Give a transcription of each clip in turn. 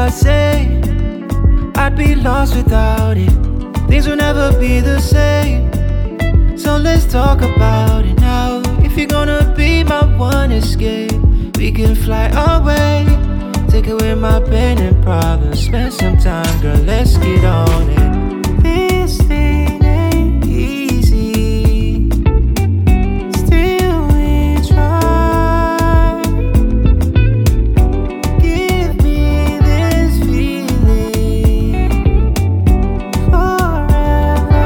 I say I'd be lost without it. Things will never be the same. So let's talk about it now. If you're gonna be my one escape, we can fly away. Take away my pain and problems. Spend some time, girl, let's get on it. This thing ain't easy. Still we try. Give me this feeling forever.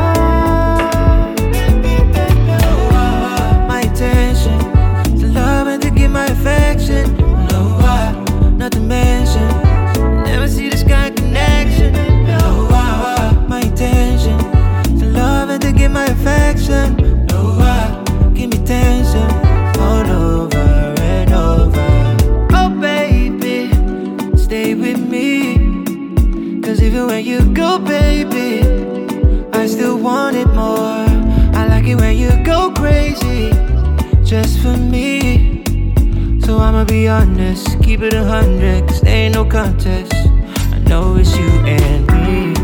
My intention to love and to give my affection. No, not to mention, never see this kind of connection. No, my intention to love and to give my affection. No, give me tension all over and over. Oh baby, stay with me. Cause even when you go, baby, I still want it more. I like it when you go crazy, just for me. So I'ma be honest, keep it 100, cause there ain't no contest. I know it's you and me.